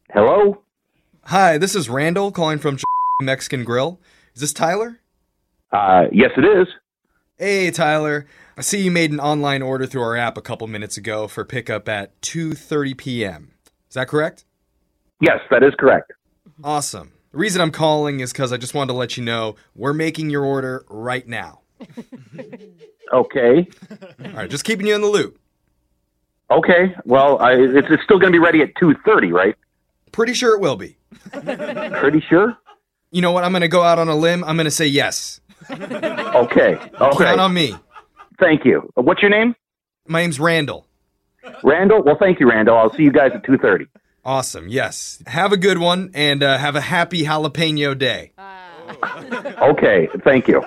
Hello? Hi, this is Randall calling from Mexican Grill. Is this Tyler? Yes, it is. Hey, Tyler. I see you made an online order through our app a couple minutes ago for pickup at 2:30 p.m. Is that correct? Yes, that is correct. Awesome. The reason I'm calling is because I just wanted to let you know we're making your order right now. Okay. All right, just keeping you in the loop. Okay. Well, it's still going to be ready at 2:30, right? Pretty sure it will be. Pretty sure? You know what? I'm going to go out on a limb. I'm going to say yes. Okay. Count on me. Thank you. What's your name? My name's Randall. Randall? Well, thank you, Randall. I'll see you guys at 2:30. Awesome, yes. Have a good one, and have a happy jalapeno day. Okay. Thank you.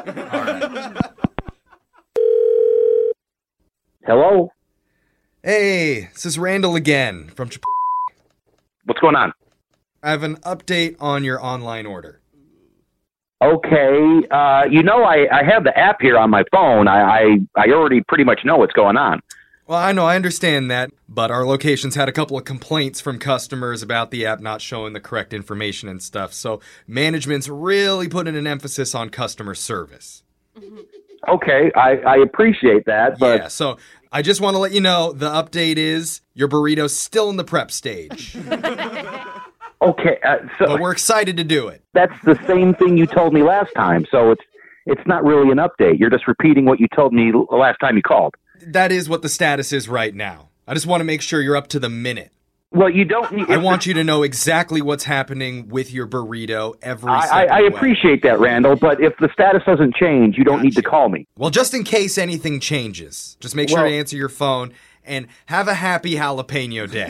Hello? Hey, this is Randall again from What's going on? I have an update on your online order. Okay. I have the app here on my phone. I already pretty much know what's going on. Well, I understand that, but our location's had a couple of complaints from customers about the app not showing the correct information and stuff, so management's really putting an emphasis on customer service. Okay, I appreciate that, but... Yeah, so I just want to let you know the update is your burrito's still in the prep stage. Okay, so... But we're excited to do it. That's the same thing you told me last time, so it's not really an update. You're just repeating what you told me the last time you called. That is what the status is right now. I just want to make sure you're up to the minute. Well, you don't need... I want you to know exactly what's happening with your burrito every step I of the way. appreciate that, Randall, but if the status doesn't change, you don't need to call me. Well, just in case anything changes, just make sure to answer your phone and have a happy jalapeno day.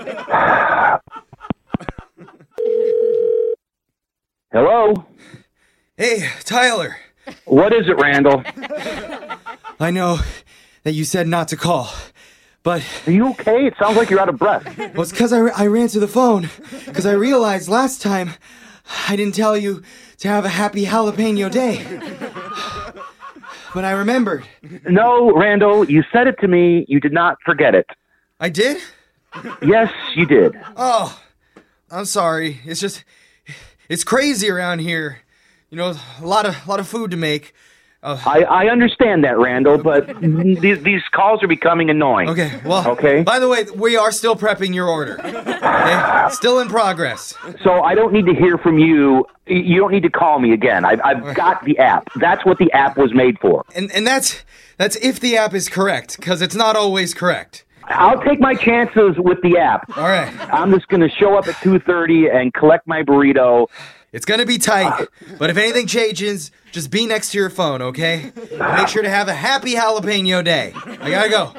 Hello? Hey, Tyler. What is it, Randall? I know that you said not to call, but... Are you okay? It sounds like you're out of breath. Well, it's because I ran to the phone, because I realized last time I didn't tell you to have a happy jalapeno day. But I remembered. No, Randall, you said it to me. You did not forget it. I did? Yes, you did. Oh, I'm sorry. It's just... It's crazy around here. You know, a lot of food to make. I understand that, Randall, but these calls are becoming annoying. Okay, well, okay. By the way, we are still prepping your order. Okay? Still in progress. So I don't need to hear from you. You don't need to call me again. I've got the app. That's what the app was made for. And that's if the app is correct, because it's not always correct. I'll take my chances with the app. All right. I'm just going to show up at 2:30 and collect my burrito. It's going to be tight, but if anything changes, just be next to your phone, okay? And make sure to have a happy jalapeno day. I gotta go.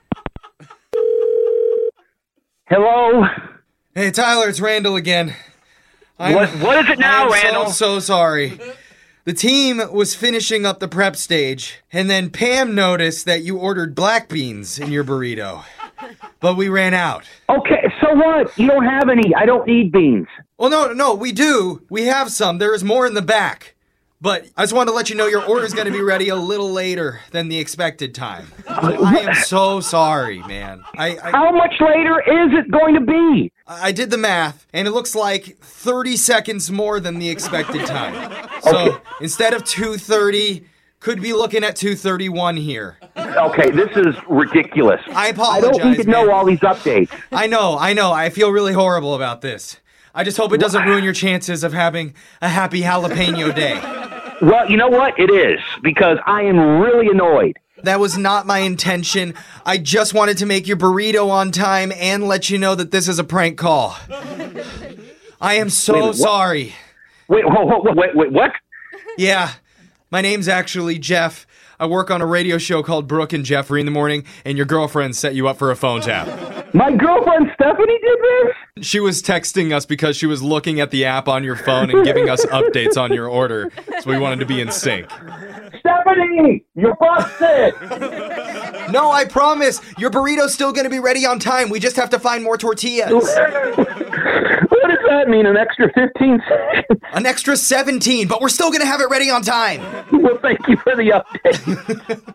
Hello? Hey, Tyler, it's Randall again. What is it now, Randall? I'm so sorry. The team was finishing up the prep stage, and then Pam noticed that you ordered black beans in your burrito. But we ran out. Okay, so what? You don't have any. I don't need beans. Well, no, we do. We have some. There is more in the back. But I just wanted to let you know your order's going to be ready a little later than the expected time. I am so sorry, man. How much later is it going to be? I did the math, and it looks like 30 seconds more than the expected time. So instead of 2:30, could be looking at 2:31 here. Okay, this is ridiculous. I apologize, I don't need to know all these updates. I know. I feel really horrible about this. I just hope it doesn't ruin your chances of having a happy jalapeno day. Well, you know what? It is, because I am really annoyed. That was not my intention. I just wanted to make your burrito on time and let you know that this is a prank call. I am so sorry. Wait, what? Yeah, my name's actually Jeff. I work on a radio show called Brooke and Jeffrey in the morning, and your girlfriend set you up for a phone tap. My girlfriend Stephanie did this? She was texting us because she was looking at the app on your phone and giving us updates on your order, so we wanted to be in sync. Stephanie, you're busted! No, I promise. Your burrito's still going to be ready on time. We just have to find more tortillas. What does that mean, an extra 15 seconds? An extra 17, but we're still going to have it ready on time. Well, thank you for the update.